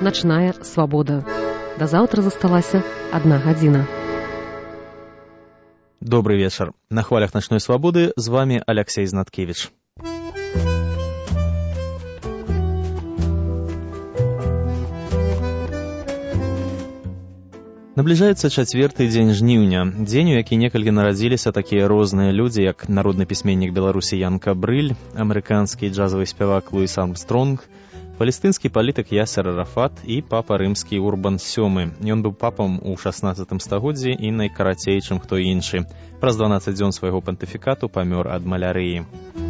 Начная свабода. Да заўтра засталася 1 гадзіна. Добрый вечер. На хвалях Ночной свободы с вами Алексей Знаткевич. Набліжаецца 4-й дзень жніўня, дзень, у які некалькі нарадзіліся такія розныя людзі, як народны пісьменнік Беларусі Ян Кабрыль, амерыканскі джазавы спявак Луіс Армстронг, палестынскі палітык Ясер Арафат і папа рымскі Урбан VII. Ён быў папам у 16 стагоддзі і найкарацей, чым хто іншы. Праз 12 дзён свайго пантыфікату памёр ад малярыі.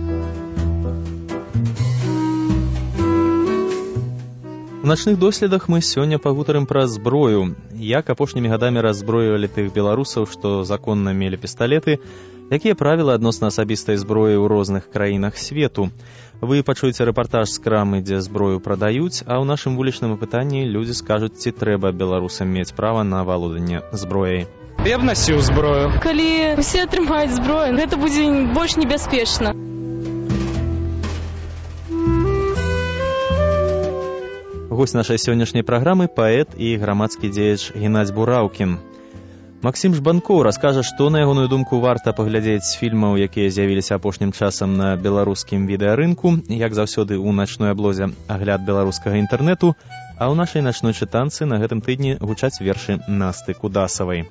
У начных доследах мы сёння пагутарым пра зброю, як апошнімі гадамі раззброівалі тых беларусаў, што законна мелі пісталеты, якія правілы адносна асабістай зброі ў розных краінах свету. Вы пачуеце рэпартаж з крамы, дзе зброю прадаюць, а ў нашым вулічным апытанні людзі скажуць, ці трэба беларусам мець права на валоданне зброяй. Я б насіў зброю. Калі усе атрымаюць зброю, гэта будзе больш небяспечна. Госць нашай сённяшняй праграмы – паэт і грамадскі дзеяч Геннадзь Бураўкін. Максім Жбанкоў раскажа, што, на ягоную думку, варта паглядзець з фільмаў, якія з'явіліся апошнім часам на беларускім відэарынку, як заўсёды ў начной аблозе агляд беларускага інтэрнэту, а ў нашай начной чытанцы на гэтым тыдні гучаць вершы Насты Кудасавай.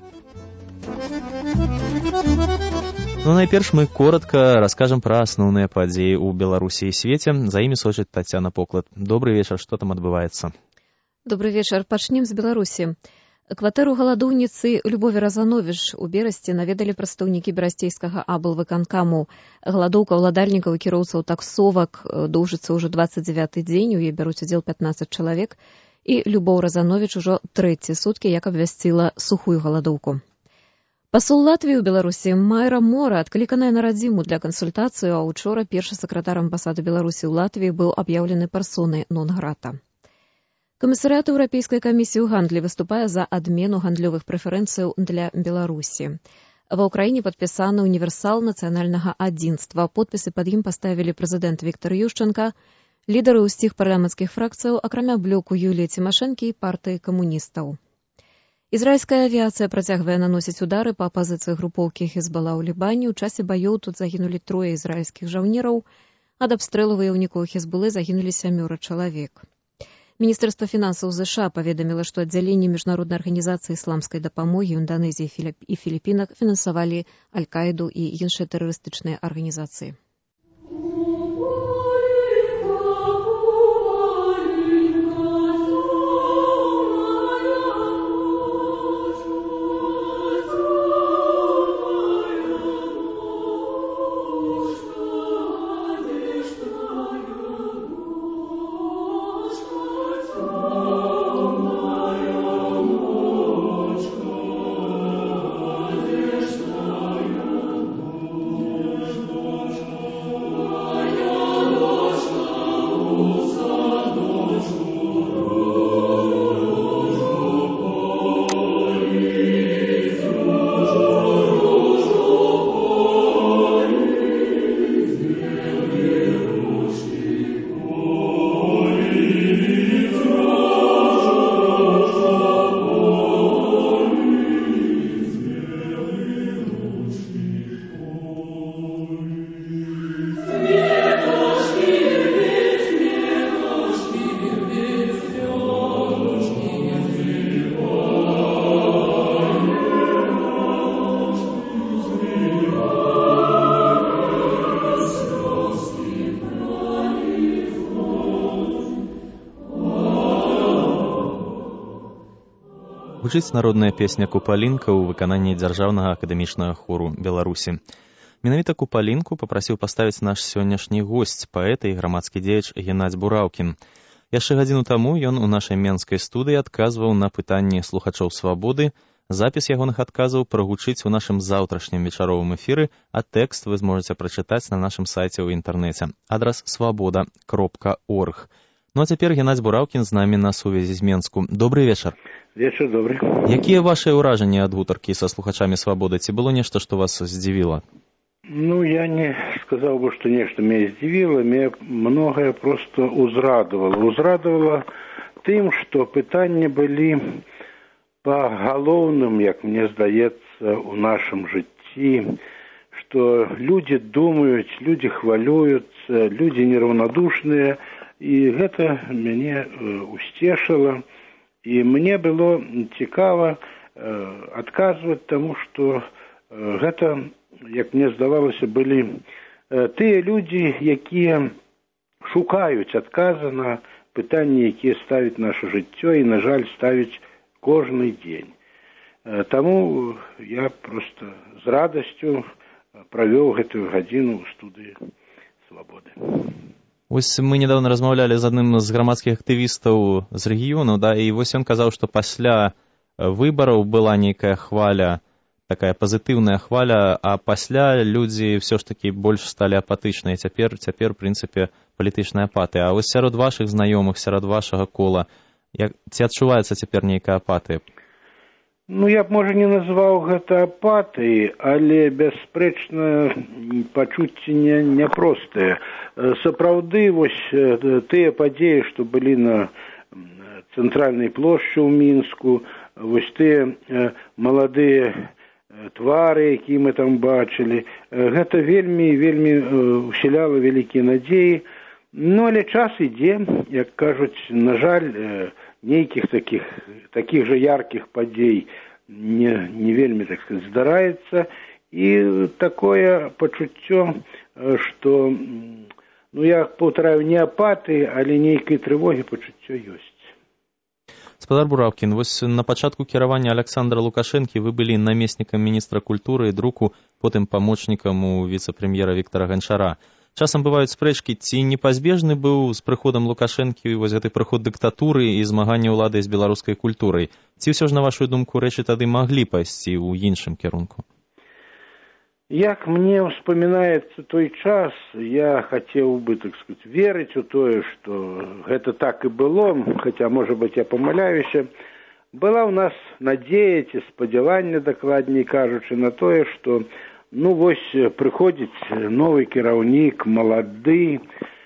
Ну, найперш мы коротка раскажам пра асноўныя падзеі ў Беларусі і свеце. За імі сочыць Тацяна Поклад. Добрый вечар, што там адбываецца? Добрый вечар. Пачнем з Беларусі. Кватэру галадоўніцы Любові Разановіч у Берасці наведалі прадстаўнікі берасцейскага аблвыканкаму. Галадоўка ўладальнікаў і кіроўцаў таксовак доўжыцца ўжо 29-й дзень, у ёй бяруць удзел 15 чалавек, і Любоў Разановіч ужо 3-ці суткі, як абвясціла сухую галадоўку. Пасол Латвіі ў Беларусі Майра Мора адкліканая на радзіму для кансультацыі, а учора першы сакратар амбасады Беларусі ў Латвіі быў аб'яўлены персонай нон-грата. Камісарыят Еўрапейскай камісіі ў гандлі выступае за адмену гандлёвых прэферэнцыяў для Беларусі. Ва ўкраіне падпісаны універсал нацыянальнага адзінства. Подпісы пад ім паставілі прэзідэнт Віктор Ющенка, лідары ўсіх парламенцкіх фракцыяў, акрамя блоку Юліі Цімашэнкі і партыі камуністаў. Ізраільская авіацыя працягвае наносіць удары па пазіцыі групоўкі Хезбала ў Лібане. У часе баёў тут загінулі 3 ізраільскіх жаўнераў. Ад абстрэлу ваяўнікоў Хезбулы загінулі 7 чалавек. Міністэрства фінансаў США паведаміла, што аддзяленні міжнароднай арганізацыі ісламскай дапамогі ў Інданезіі і Філіпінах фінансавалі Аль-Каіду і іншыя тэрарыстычныя арганізацыі. Гучыць народная песня «Купалінка» ў выкананні дзяржаўнага акадэмічнага хору Беларусі. Менавіта «Купалінку» папрасіў паставіць наш сённяшні госць, паэт і грамадскі дзеяч Геннадзь Бураўкін. Яшчэ гадзіну таму ён у нашай менскай студыі адказваў на пытанні слухачоў «Свабоды». Запіс ягоных адказаў прагучыць у нашым заўтрашнім вечаровым эфіры, а тэкст вы зможаце прачытаць на нашым сайце ў інтэрнэце. Адрас svoboda.org. Ну а цяпер Геннадзь Бураўкін з намі на сувязі з Менску. Добрый вечар. Вечар добры. Якія вашыя ўражанні ад гутаркі са слухачамі «Свабоды»? Ці было нешта, што вас здзівіла? Ну, я не сказал бы, что нечто меня здивило, меня многое просто узрадовало. Узрадовало тым, што пытанні былі па галоўным, як мне здаецца, у нашым жыцці, што людзі думаюць, людзі хвалююцца, людзі нераўнадушныя, і гэта мяне усцешыла. І мне было цікава адказваць, таму што гэта, як мне здавалася, былі тыя людзі, якія шукаюць адказы на пытанні, якія ставіць наша жыццё і, на жаль, ставіць кожны дзень. Таму я проста з радасцю правёў гэтую гадзіну ў студыі «Свабоды». Вось мы недавно размаўлялі з адным з грамадскіх актывістаў з рэгіёну, да, і вось ён казаў, што пасля выбараў была нейкая хваля, такая пазітыўная хваля, а пасля людзі ўсё ж такі больш сталі апатычныя. Цяпер, у прынцыпе, палітычная апатыя. А вось сярод вашых знаёмых, сярод вашага кола, ці адчуваецца цяпер нейкая апатыя? Ну, я б, можа, не назваў гэта апатыяй, але, бясспрэчна, пачуцці няпростыя. Сапраўды, вось тыя падзеі, што былі на цэнтральнай плошчы ў Мінску, вось тыя маладыя твары, якія мы там бачылі, гэта вельмі, вельмі усяляла вялікія надзеі. Ну, але час ідзе, як кажуць, на жаль, нейкіх такіх жа яркіх падзей не вельмі, так сказаць, здараецца. І такое пачуццё, што, ну, я паўтараю, не апатыі, але нейкай трывогі пачуццё ёсць. Гаспадар Бураўкін, вось на пачатку кіравання Александра Лукашэнкі вы былі намеснікам міністра культуры і друку, потым памочнікам у віцэ-прэм'ера Віктара Ганчара. Часам бываюць спрэчкі, ці непазбежны быў з прыходам Лукашэнкі вось гэты прыход дыктатуры і змаганне ўлады з беларускай культурай? Ці ўсё ж, на вашу думку, рэчы тады маглі пайсці ў іншым кірунку? Як мне ўспамінаецца той час, я хацеў бы, так сказаць, верыць у тое, што гэта так і было, хаця, можа быць, я памыляюся. Была ў нас надзея ці спадзяванне, дакладней кажучы, на тое, што ну, вось прыходзіць новы кіраўнік, малады,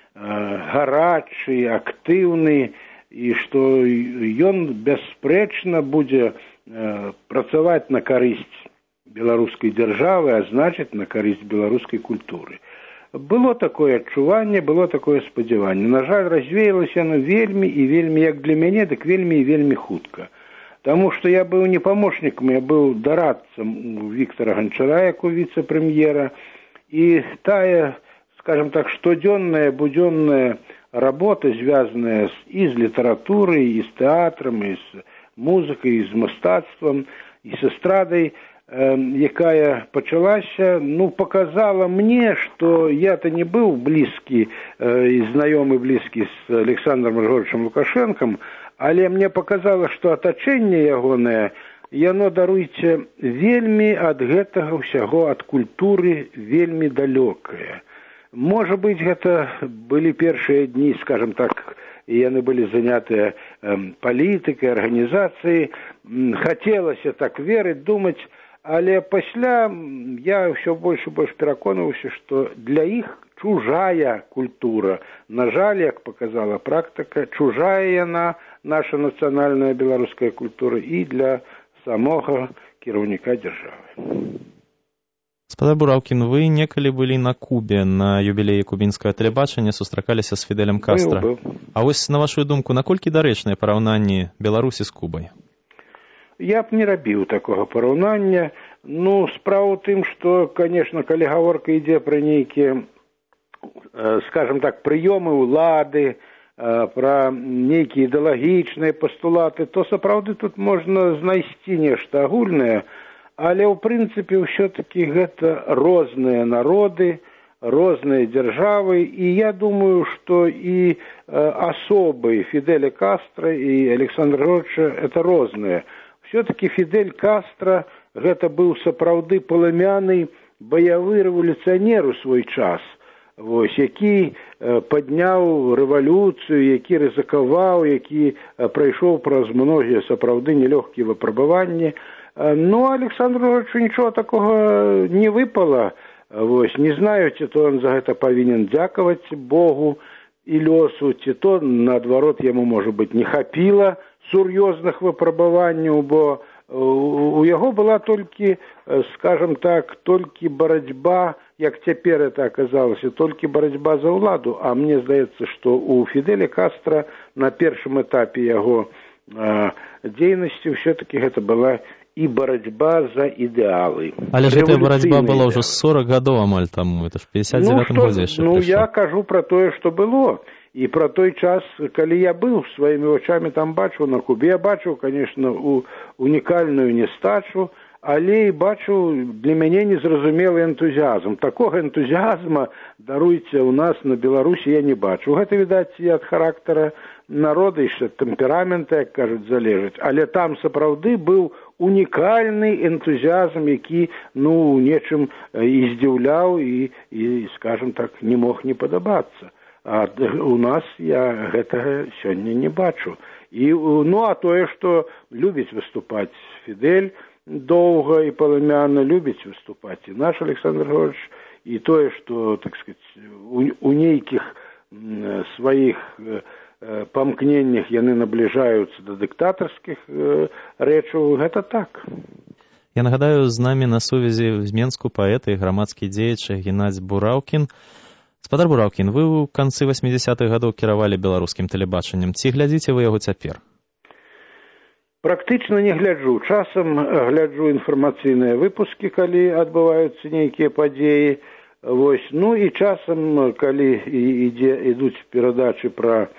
гарачы, актыўны, і што ён бясспрэчна будзе працаваць на карысць беларускай дзяржавы, а значыць, на карысць беларускай культуры. Было такое адчуванне, было такое спадзяванне. На жаль, развеялася яно вельмі і вельмі, як для мяне, дык вельмі і вельмі хутка. Таму што я быў не памочнікам, я быў дарадцам у Віктара Ганчара, як у віцэ-прэм'ера, і тая, скажем так, штодзённая, будзённая работа, звязаная і з літаратурай, і з тэатрам, і з музыкай, і з мастацтвам, і з эстрадай, якая пачалася, ну, показала мне, што я-то не быў блізкі і знаёмы блізкі з Александром Григорьевичем Лукашэнкам, але мне показала, што атачэнне ягонае, яно, даруйце, вельмі ад гэтага ўсяго, ад культуры вельмі далёкае. Можа быць, гэта былі першыя дні, скажем так, і яны былі занятыя палітыкай, арганізацыяй. Хацелася так верыць, думаць, але пасля я ўсё больш і больш пераконваўся, што для іх чужая культура. На жаль, як показала практыка, чужая яна, наша нацыянальная беларуская культура, і для самога кіраўніка дзяржавы. Гаспадар Бураўкін, вы некалі былі на Кубе на юбілеі кубінскага тэлебачання, сустракаліся з Фідэлем Кастра. Быў. А вось, на вашу думку, наколькі дарэчныя параўнанні Беларусі з Кубай? Я б не рабіў такога параўнання. Ну, справа ў тым, што, конечно, калі гаворка ідзе пра нейкія, скажем так, прыёмы ўлады, пра нейкія ідэалагічныя пастулаты, то сапраўды тут можна знайсці нешта агульнае, але ў прынцыпе ўсё-такі гэта розныя народы, розныя дзяржавы, і я думаю, што і асобы Фідэля Кастра і Александра Григорьевича это розныя. Все-таки Фідель Кастра гэта быў сапраўды паламяны баявы рэвалюцыянер у свой час, вось, які падняў рэвалюцыю, які рызыкаваў, які прайшоў праз многія сапраўды нелёгкія выпрабаванні. Но Александру Григорьевичу нічого такога не выпало. Вось, не знаю, ці то он за гэта павінен дзякаваць Богу, і лёсу, ці то, наадварот, яму, можа быць, не хапіла сур'ёзных выпрабаванняў, бо у яго была толькі, скажам так, толькі барацьба, як цяпер это аказалася, толькі барацьба за ўладу, а мне здаецца, што у Фідэля Кастра на першым этапе яго дзейнасці ўсё-такі гэта была і барацьба за ідэалы. Але ж гэтая барацьба была ўжо 40 гадоў амаль таму, это ж 59-м годзе яшчэ прыйшло. Я кажу пра тое, што было. І пра той час, калі я быў сваімі вачамі там бачыў на Кубе, я бачыў, конечно, унікальную нестачу, але і бачыў для мяне незразумелы энтузіазм. Такога энтузіазма, даруйце, у нас на Беларусі я не бачу. Гэта, відаць, і ад характара народа, і ад тэмперамента, як кажуць, залежыць. Але там сапраўды быў унікальны энтузіазм, які, нечым і здзіўляў, і, скажем так, не мог не падабацца. А у нас я гэтага сёння не бачу. А тое, што любіць выступаць Фідель доўга і паламяна, любіць выступаць і наш Александр Григорьевич, і тое, што, так сказать, у нейкіх сваіх памкненнях яны набліжаюцца да дыктатарскіх рэчаў, гэта так. Я нагадаю, з намі на сувязі з Менску паэт і грамадскі дзеяч Геннадзь Бураўкін. Спадар Бураўкін, вы ў канцы 80-х гадоў кіравалі беларускім тэлебачаннем. Ці глядзіце вы яго цяпер? Практычна не гляджу. Часам гляджу інфармацыйныя выпускі, калі адбываюцца нейкія падзеі. І часам, калі ідуць перадачы пра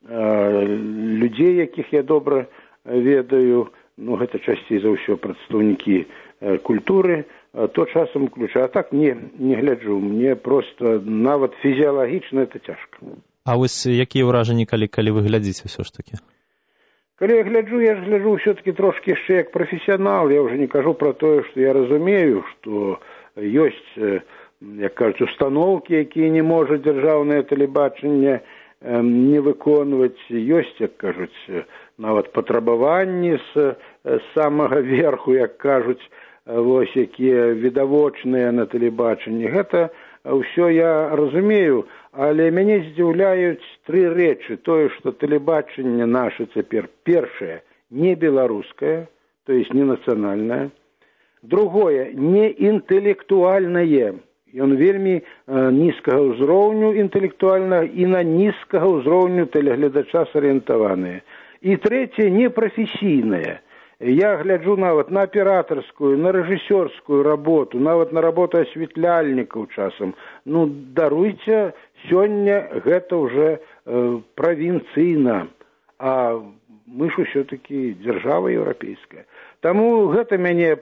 людзей, якіх я добра ведаю, гэта часцей за ўсё прадстаўнікі культуры, то часам уключаю. А так не гляджу. Мне просто нават фізіялагічна это цяжка. А вось якія ўражанні, калі вы глядзіце ўсё ж такі? Калі я ж гляджу ўсё-такі трошкі яшчэ як прафесіянал. Я ўжо не кажу пра тое, што я разумею, што ёсць, як кажуць, установкі, якія не можа дзяржаўнае тэлебачанне не выконваць. Ёсць, як кажуць, нават патрабаванні з самага верху, як кажуць, якія відавочныя на тэлебачанні. Гэта ўсё я разумею, але мяне здзіўляюць тры рэчы. Тое, што тэлебачанне наша цяпер, першае, не беларускае, то есть не нацыянальнае. Другое, не інтэлектуальнае. Ён вельмі нізкага ўзроўню інтэлектуальнага і на нізкага ўзроўню тэлегледача сарыентаваныя. І трэцяе, непрафесійнае. Я гляджу нават на аператарскую, на рэжысёрскую работу, нават на работу асветляльнікаў часам. Даруйце, сёння гэта ўжо правінцыйна, а мы ж усё-такі дзяржава еўрапейская. Таму гэта мяне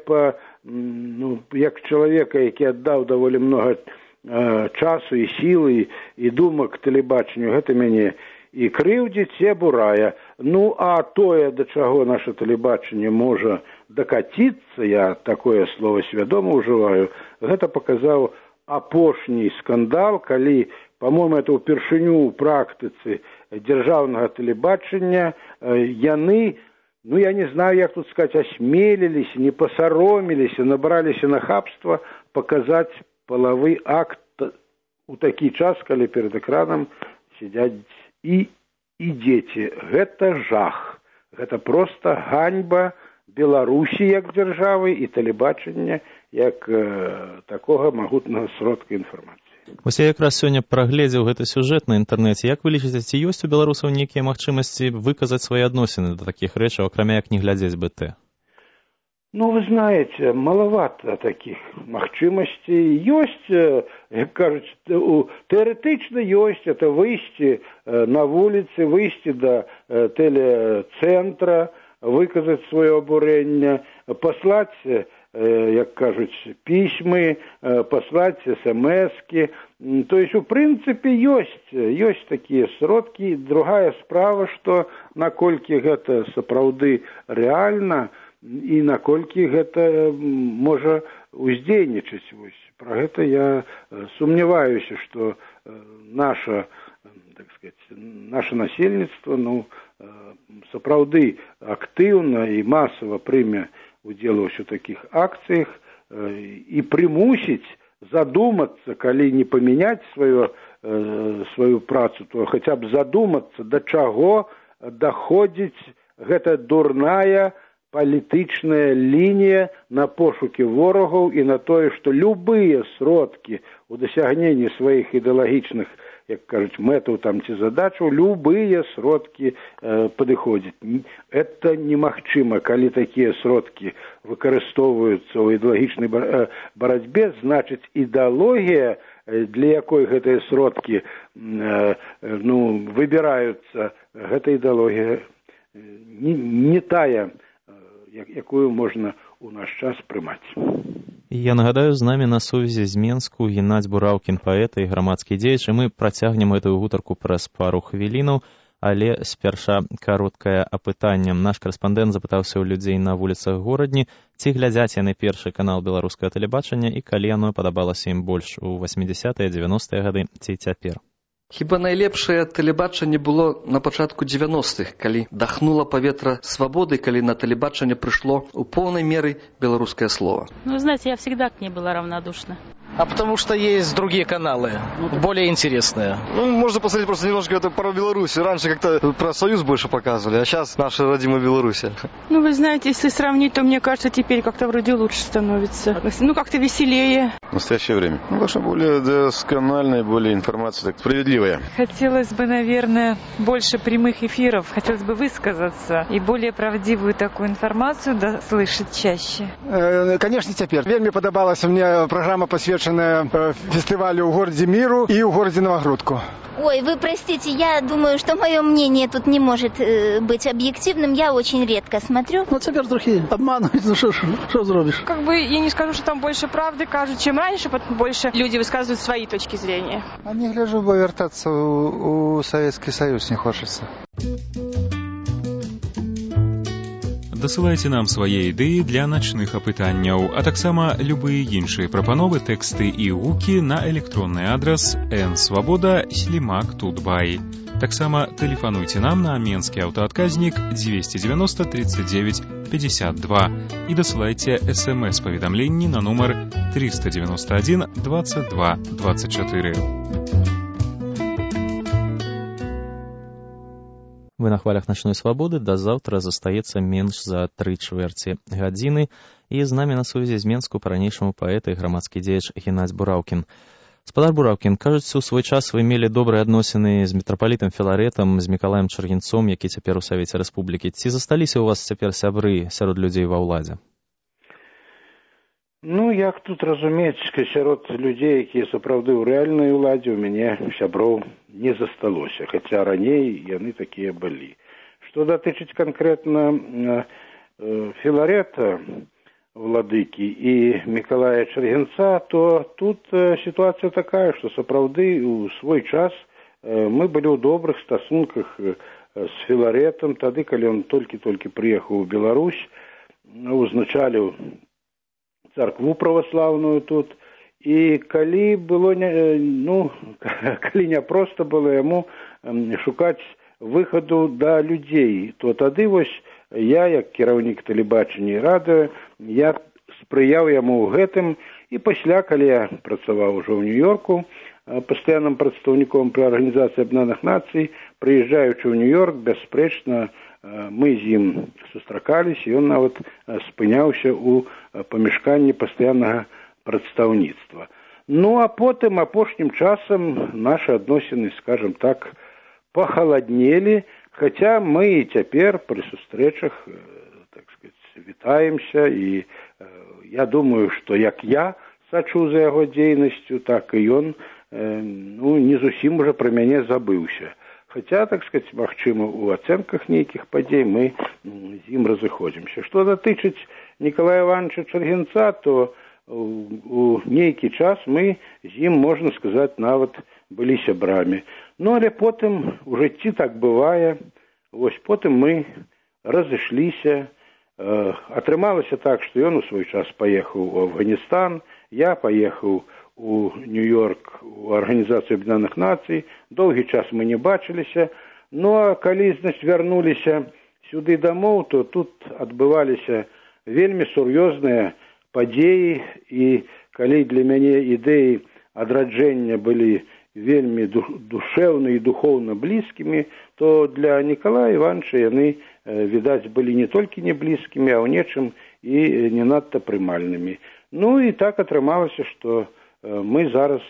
як чалавека, які аддаў даволі многа часу і сілы і думак тэлебачанню, гэта мяне і крыўдзіць, і абурае. А тое, да чаго наша тэлебачанне можа дакаціцца, я такое слово свядома ўжываю, гэта паказаў апошні скандал, калі, па-моему, это ўпершыню ў практыцы дзяржаўнага тэлебачання яны, я не знаю, як тут сказаць, асмеліліся, не пасароміліся, набраліся нахабства паказаць палавы акт у такі час, калі перад экранам сядзяць і дзеці. Гэта жах. Гэта проста ганьба Беларусі як дзяржавы і тэлебачання як такога магутнага сродка інфармацыі. Вось я якраз сёння прагледзеў гэты сюжэт на інтэрнэце. Як вы лічыце, ці ёсць у беларусаў нейкія магчымасці выказаць свае адносіны да такіх рэчаў, акрамя як не глядзець БТ? Вы знаете, маловато таких магчымасцей. Ёсць, як кажуць, тэарэтычна ёсць, это выйсці на вуліцы, выйсці да тэлецэнтра, выказаць сваё абурэнне, паслаць, як кажуць, пісьмы, паслаць смс-кі. То есть, у прынцыпе, ёсць такія сродкі. Другая справа, што наколькі гэта сапраўды рэальна, і наколькі гэта можа уздзейнічаць. Пра гэта я сумняваюся, што наша насельніцтва сапраўды актыўна і масава прыме удзел у ўсё такіх акцыях і прымусіць задумацца, калі не памяняць сваё сваю працу, то хаця б задумацца, да чаго даходзіць гэта дурная палітычная лінія на пошукі ворагаў і на тое, што любыя сродкі у дасягненні сваіх ідэалагічных, як кажуць, мэтаў там ці задачаў, любыя сродкі падыходзяць. Это немагчыма, калі такія сродкі выкарыстоўваюцца ў ідэалагічнай барацьбе, значыць ідэалогія, для якой гэтыя сродкі выбіраюцца, гэта ідэалогія не тая, якую можна ў наш час прымаць. Я нагадаю, з намі на сувязі з Менску Геннадзь Бураўкін, паэт і грамадскі дзеяч, і мы працягнем гэтую гутарку праз пару хвілінаў, але спярша кароткае апытанне. Наш карэспандэнт запытаўся ў людзей на вуліцах горадні, ці глядзяць яны першы канал беларускага тэлебачання і калі яно падабалася ім больш у 80-е, 90-е гады ці цяпер. Хіба найлепшае тэлебачанне было на пачатку 90-х, калі дахнула паветра свабоды, калі на тэлебачанне прышло ў поўнай меры беларускае слово. Ну, знаете, я всегда к ней была равнодушна. А потому что есть другие каналы, более интересные. Можно посмотреть просто немножко это про Беларусь. Раньше как-то про Союз больше показывали, а сейчас наша родимая Беларусь. Ну, вы знаете, если сравнить, то мне кажется, теперь как-то вроде лучше становится. Ну, как-то веселее. В настоящее время. Должна более доскональная, более информация, так справедливая. Хотелось бы, наверное, больше прямых эфиров. Хотелось бы высказаться и более правдивую такую информацию слышать чаще. Конечно, теперь. Вельми подобалась мне программа, посвященная фестивалю в городе Миру и в городе Новогрудку. Ой, вы простите, я думаю, что мое мнение тут не может быть объективным. Я очень редко смотрю. Ну, теперь другие обманывают, ну что зробишь? Как бы я не скажу, что там больше правды кажут, чем раньше, потому больше люди высказывают свои точки зрения. А не гляжу, бо вертаться у Советский Союз не хочется. Дасылайце нам свае ідэі для начных апытанняў, а таксама любыя іншыя прапановы, тэксты і гукі на электронны адрас nsvoboda@tutbay. Таксама тэлефануйце нам на менскі аўтаадказнік 290 39 52 і дасылайце смс-паведамленні на нумар 391 22 24. Вы на хвалях начной свабоды, да заўтра застаецца менш за 3/4 гадзіны, і з намі на сувязі з Менску па-ранейшаму паэт і грамадскі дзеяч Геннадзь Бураўкін. Спадар Бураўкін, кажуць, у свой час вы мелі добрыя адносіны з мітрапалітам Філарэтам, з Мікалаем Чаргінцом, які цяпер у Савеце Рэспублікі. Ці засталіся ў вас цяпер сябры сярод людзей ва ўладзе? Ну, як тут разумець, сярод людзей, якія сапраўды ў рэальнай уладзе, у мяне сяброў не засталося, хаця раней яны такія былі. Што датычыць канкрэтна Філарэта, владыкі, і Мікалая Чаргінца, то тут сітуацыя такая, што сапраўды ў свой час мы былі ў добрых стасунках з Філарэтам, тады, калі ён толькі-толькі прыехаў у Беларусь, узначаліў царкву праваслаўную тут, і калі было калі няпроста было яму шукаць выхаду да людзей, то тады вось я, як кіраўнік тэлебачання і радыё, я спрыяў яму ў гэтым, і пасля, калі я працаваў ужо ў Нью-Йорку пастаянным прадстаўніком пры Арганізацыі Аб'яднаных Нацый, прыязджаючы ў Нью-Йорк, бясспрэчна мы з ім сустракаліся, і ён нават спыняўся ў памяшканні пастаяннага прадстаўніцтва. Ну, а потым, апошнім часам, нашы адносіны, скажем так, пахаладнелі, хаця мы і цяпер пры сустрэчах, так сказаць, вітаемся, і я думаю, што як я сачу за яго дзейнасцю, так і ён не зусім уже пра мяне забыўся. Хаця, так сказаць, магчыма, у ацэнках нейкіх падзей мы з ім разыходзімся. Што датычыць Мікалая Івановича Чаргінца, то у нейкі час мы з ім, можна сказаць, нават былі сябрамі. Ну, але потым у жыцці так бывае. Вось потым мы разышліся. Атрымалася так, што ён у свой час паехаў у Афганістан, я паехаў у Нью-Йорк, у Арганізацыю Аб'яднаных Нацый. Доўгі час мы не бачыліся. Ну, а калі, значит, вярнуліся сюды дамоў, то тут адбываліся вельмі сур'ёзныя падзеі, і калі для мяне ідэі адраджэння былі вельмі душэўна і духоўна блізкімі, то для Николая Ивановича яны, відаць, былі не толькі не блізкімі, а ў нечым і не надта прымальнымі. Ну і так атрымалася, што мы зараз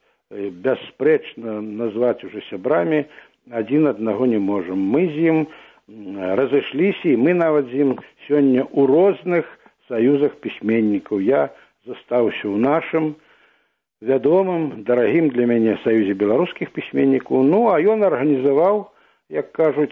бясспрэчна назваць уже сябрамі адзін аднаго не можам. Мы з ім разышліся, і мы нават з ім сёння ў розных саюзах пісьменнікаў. Я застаўся ў нашым вядомым, дарагім для мяне саюзе беларускіх пісьменнікаў. Ну, а ён арганізаваў, як кажуць,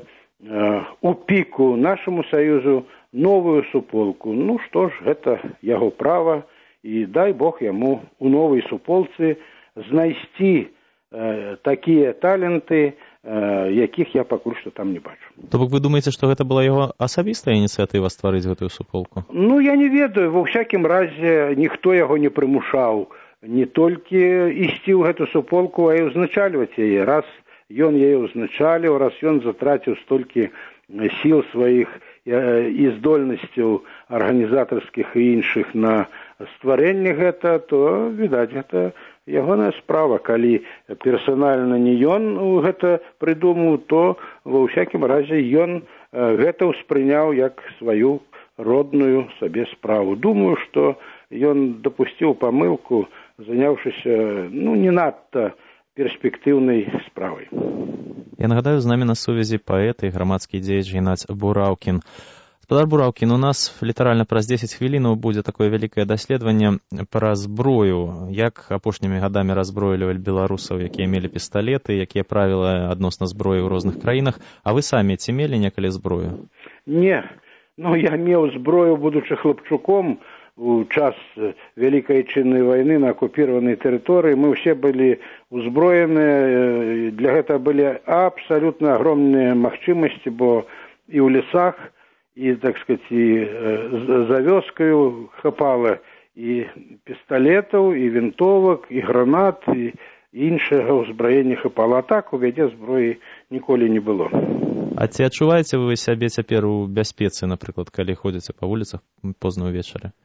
у піку нашаму саюзу новую суполку. Ну, што ж, гэта яго права, і дай Бог яму у новай суполцы знайсці такія таленты, якіх я пакуль што там не бачу. То бок вы думаеце, што гэта была яго асабістая ініцыятыва стварыць гэтую суполку? Ну, я не ведаю. Ва ўсякім разе ніхто яго не прымушаў не толькі ісці ў гэту суполку, а і ўзначальваць яе. Раз ён яе ўзначаліў, раз ён затраціў столькі сіл сваіх і здольнасцяў арганізатарскіх і іншых на стварэнне гэта, то, відаць, гэта ягоная справа. Калі персанальна не ён гэта прыдумаў, то ва ўсякім разе ён гэта ўспрыняў як сваю родную сабе справу. Думаю, што ён дапусціў памылку, заняўшыся, не надта перспектыўнай справай. Я нагадаю, з намі на сувязі паэт і грамадскі дзеяч Геннадзь Бураўкін. Спадар Бураўкін, у нас літаральна праз 10 хвілінаў будзе такое вялікае даследаванне пра зброю. Як апошнімі гадамі раззброілівалі беларусаў, якія мелі пісталеты, якія правілы адносна зброі ў розных краінах. А вы самі ці мелі некалі зброю? Не. Я меў зброю, будучы хлапчуком, у час Вялікай Адчыннай вайны на акупіраванай тэрыторыі. Мы ўсе былі узброеныя, для гэтага былі абсалютна агромныя магчымасці, бо і ў лесах, і, так сказаць, і за вёскаю хапала і пісталетаў, і вінтовак, і гранат, і іншага ўзбраення хапала. А так у мяне зброі ніколі не было. А ці адчуваеце вы сябе цяпер у бяспецы, напрыклад, калі ходзіце па вуліцах позна ўвечары?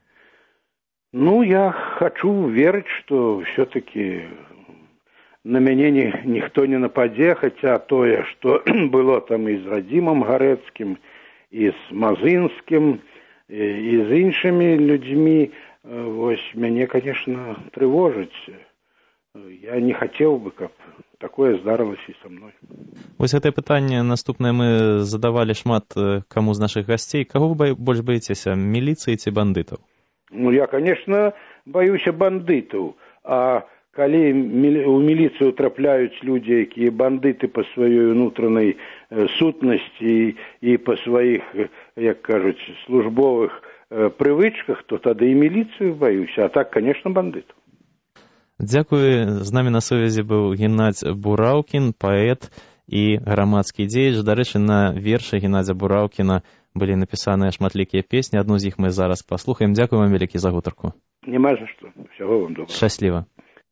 Я хачу верыць, што ўсё-такі на мяне ніхто не нападзе, хаця тое, што было там і з Радзімам Гарэцкім, і з Мазынскім, і з іншымі людзьмі, вось мяне, конечно, трывожыць. Я не хацеў бы, каб такое здарылася і са мной. Вось гэтае пытанне наступнае мы задавалі шмат каму з нашых гасцей. Каго вы больш баіцеся, міліцыі ці бандытаў? Я, конечно, баюся бандытаў. А калі у міліцыю трапляюць людзі, якія бандыты па сваёй унутранай сутнасці і па сваіх, як кажуць, службовых прывычках, то тады і міліцыю баюся. А так, конечно, бандытаў. Дзякую. З намі на сувязі быў Геннадзь Бураўкін, паэт і грамадскі дзеяч. Дарэчы, на вершы Геннадзя Бураўкіна былі напісаныя шматлікія песні. Адну з іх мы зараз паслухаем. Дзякую вам вялікі за гутарку. Няма за што. Усяго вам добра. Шчасліва.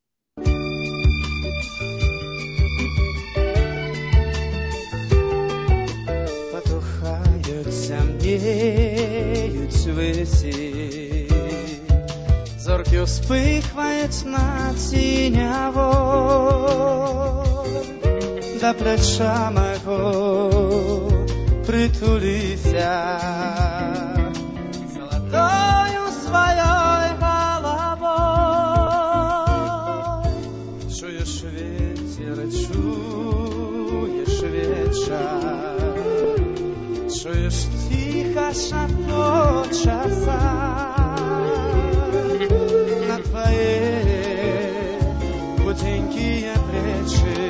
Потухаються, млеють висі, зорки вспихвають на тіняво, до плеча мого притулися золотою своєю головою. Чуєш ветер, чуєш вечер, чуєш тихо шапочется на твоей худенькие плечи.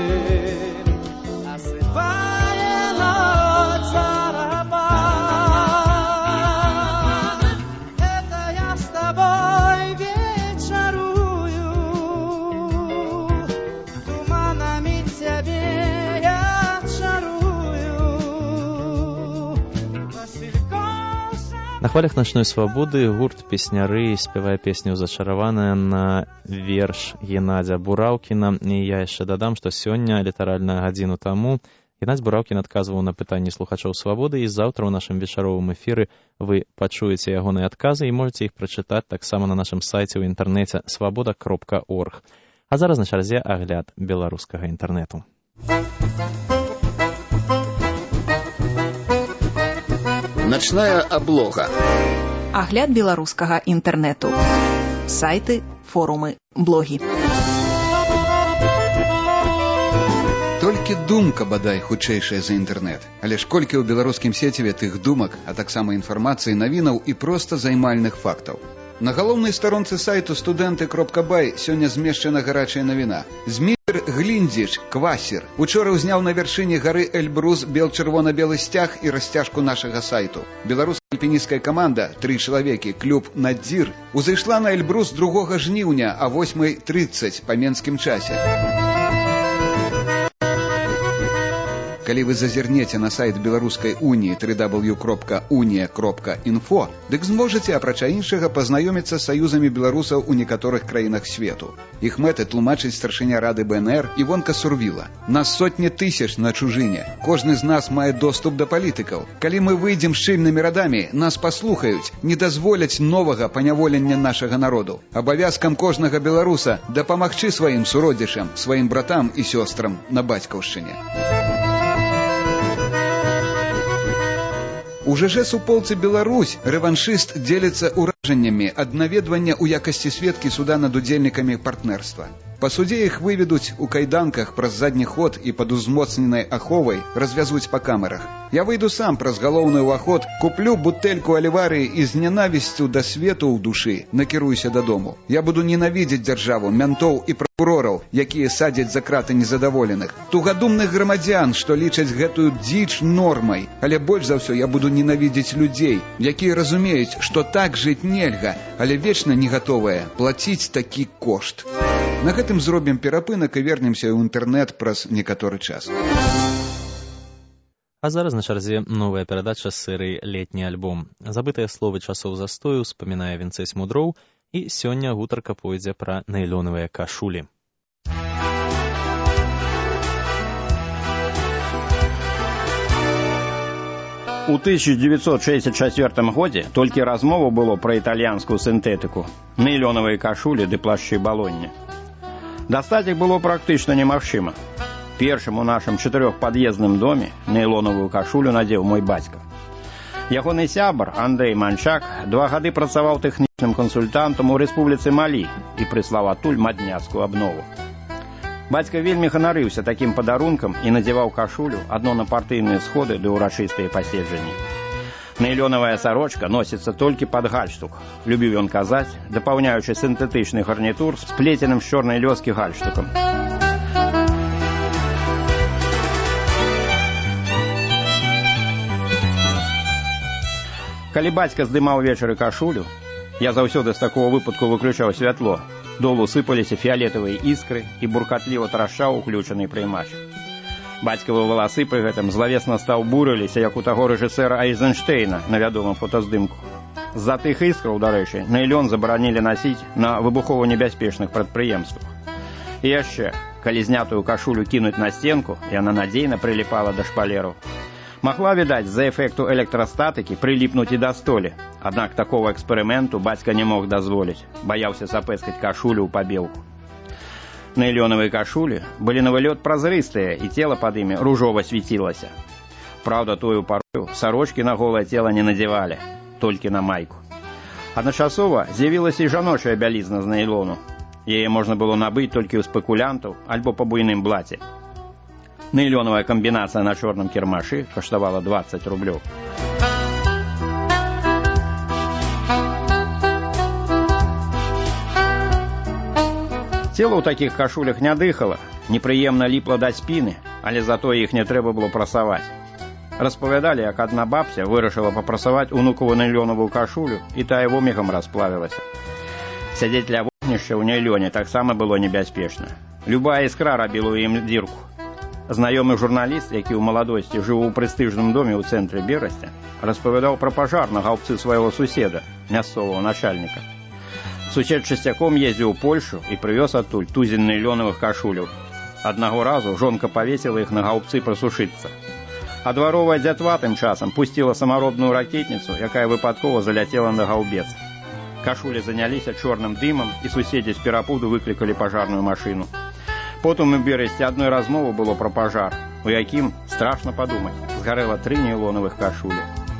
На хвалях начной свабоды гурт песняры спявае песню «Зачараваная» на верш Геннадзя Бураўкіна. І я яшчэ дадам, што сёння, літаральна гадзіну таму, Геннадзь Бураўкін адказваў на пытанні слухачоў свабоды, і заўтра ў нашым вечаровым эфіры вы пачуеце ягоныя адказы і можаце іх прачытаць таксама на нашым сайце ў інтэрнэце свабода.орг. А зараз на чарзе агляд беларускага інтэрнэту. Начная облога. Агляд беларускага інтэрнэту. Сайты, форумы, блогі. Толькі думка, бадай, хутчэйшая за інтэрнэт. Але ж колькі ў беларускім сеціве тых думак, а таксама інфармацыі, навінаў і проста займальных фактаў. На галоўнай старонцы сайту studenty.by сёння змешчана гарачая навіна. Змір Гліндзіч, квасір, учора ўзняў на вяршыні гары Эльбрус бел-чырвона-белы сцяг і расцяжку нашага сайту. Беларуская альпінісцкая каманда, 3 чалавекі, клуб «Надзір», узайшла на Эльбрус 2 жніўня а 8:30 па менскім часе. Калі вы зазірнеце на сайт Беларускай уніі www.unia.info, дык зможаце, апрача іншага, пазнаёміцца з саюзамі беларусаў у некаторых краінах свету. Іх мэты тлумачыць старшыня рады БНР Івонка Сурвіла. Нас сотні тысяч на чужыне. Кожны з нас мае доступ да палітыкаў. Калі мы выйдзем шчыльнымі радамі, нас паслухаюць, не дазволяць новага паняволення нашага народу. Абавязкам кожнага беларуса дапамагчы сваім суродзічам, сваім братам і сёстрам на бацькаўшчыне. У ЖЖ суполцы Беларусь рэваншыст дзеліцца ўражаннямі ад наведвання ў якасці сведкі суда над удзельнікамі партнерства. Па судзе іх выведуць у кайданках праз задні ход і пад узмоцненай аховай развязуць па камерах. Я выйду сам праз галоўны ўваход, куплю бутэльку аліварыі і з нянавісцю да свету ў душы накіруюся дадому. Я буду ненавідзець дзяржаву, мянтоў і прокурораў, якія садзяць за краты незадаволеных, тугадумных грамадзян, што лічаць гэтую дзіч нормай. Але больш за ўсё я буду ненавідзець людзей, якія разумеюць, што так жыць нельга, але вечна не гатовыя плаціць такі кошт. На гэтым зробім перапынак і вернемся ў інтэрнэт праз некаторы час. А зараз на чарзе новая перадача з серыі «Летні альбом». Забытыя словы часоў застою успамінае Вінцэй Смудроў, і сёння гутарка пойдзе пра найлонавыя кашулі. У 1964 годзе толькі размова было пра італьянскую сінтэтыку, найлонавыя кашулі ды плашчы балоння. Дастаць іх было практычна немагчыма. Першым у нашым 4-пад'ездным доме найлонавую кашулю надзеў мой бацька. Ягоны сябар Андрэй Манчак 2 гады працаваў тэхнічным кансультантам у Рэспубліцы Малі і прыслаў адтуль мадняцкую абнову. Бацька вельмі ганарыўся такім падарункам і надзяваў кашулю адно на партыйныя сходы ды ўрачыстыя паседжанні. Найлонавая сарочка носіцца толькі пад гальштук, любіў ён казаць, дапаўняючы сінтэтычны гарнітур з плеценым з чорнай лёскі гальштукам. Калі бацька здымаў вечары кашулю, я заўсёды з такого выпадку выключаў святло. Долу сыпаліся фіялетавыя іскры і буркатліва трашчаў уключаны прыймач. Бацькавыя валасы пры гэтым злавесна стаўбурыліся, як у таго рэжысэра Айзенштейна на вядомым фотаздымку. З-за тых іскраў, дарэчы, найлон забаранілі насіць на выбухова-небяспечных прадпрыемствах. І яшчэ, калі знятую кашулю кінуць на стенку, яна надзейна прыліпала да шпалераў. Магла, відаць, з-за эфекту электрастатыкі прыліпнуць і да столі. Аднак такого эксперыменту бацька не мог дазволіць, баяўся запэскаць кашулю ў пабелку. Найлонавыя кашулі былі на вылёт празрыстыя, і цела пад імі ружова свяцілася. Праўда, тую парою сарочкі на голае цела не надзявалі, толькі на майку. Адначасова з'явілася і жаночая бялізна з найлону. Яе можна было набыць толькі ў спекулянтаў альбо па буйным блаце. Найлонавая камбінацыя на чорным кірмашы каштавала 20 рублёў. Цела ў такіх кашулях не дыхала, непрыемна ліпла да спіны, але затое іх не трэба было прасаваць. Распавядалі, як адна бабця вырашыла папрасаваць унукаву найлонавую кашулю, і тая вомігам расплавілася. Сядзець ля вогнішча ў найлоне таксама было небяспечна. Любая іскра рабіла ў ім дзірку. Знаёмы журналіст, які ў маладосці жыў у прэстыжным доме ў цэнтры Берасця, распавядаў пра пажар на галбцы свайго суседа, мясцовага начальніка. Сусед часцяком ездзіў у Польшу і прывёз адтуль тузін найлонавых кашуляў. Аднаго разу жонка павесіла іх на галбцы прасушыцца. А дваровая дзятва тым часам пусціла самаробную ракетніцу, якая выпадкова заляцела на галбец. Кашулі заняліся чорным дымам, і суседзі з перапуду выклікалі пажарную машыну. Потым у Берасці адной размовы было пра пажар, у якім, страшна падумаць, згарэла 3 нейлонавых кашулі.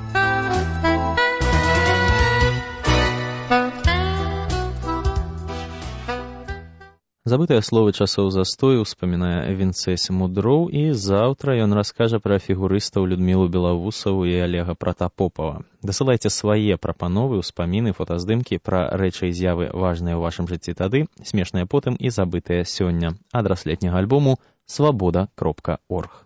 Забытыя словы часоў застою успамінае Вінцэсь Мудроў, і заўтра ён раскажа пра фігурыстаў Людмілу Белавусаву і Олега Пратапопава. Дасылайце свае прапановы, успаміны, фотаздымкі пра рэчы і з'явы важныя ў вашым жыцці тады, смешныя потым і забытыя сёння. Адрас летняга альбому свабода.орг.